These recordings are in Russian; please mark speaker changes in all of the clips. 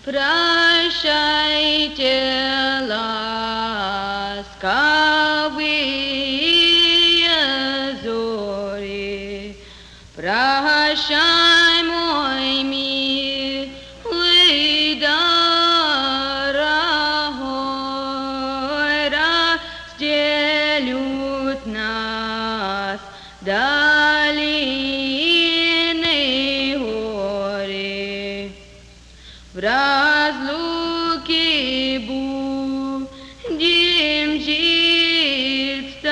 Speaker 1: Прощайте, ласковые зори, прощай, мой милый, дорогой, разделют нас долины горе. В разлуке будем жить с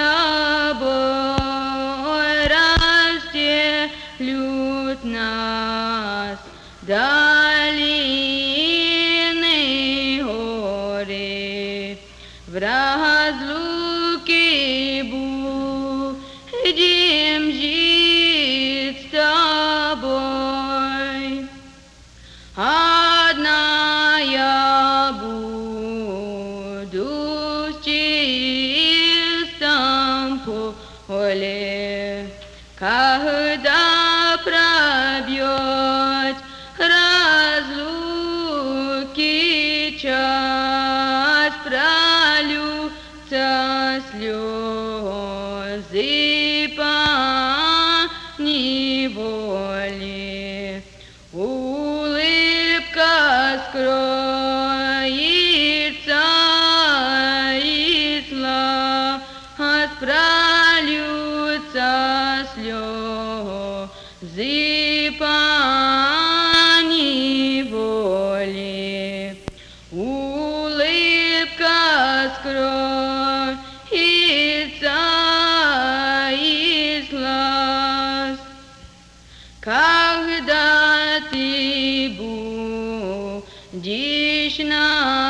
Speaker 1: тобой, разделют нас долины горе. В разлуке будем жить с тобой. Одна я буду в чистом поле, когда пробьет разлуки час, прольются слезы по неволе. Улыбка скроется и слаз, прольются слезы по неволе. Улыбка скроется и слаз, когда ты будешь на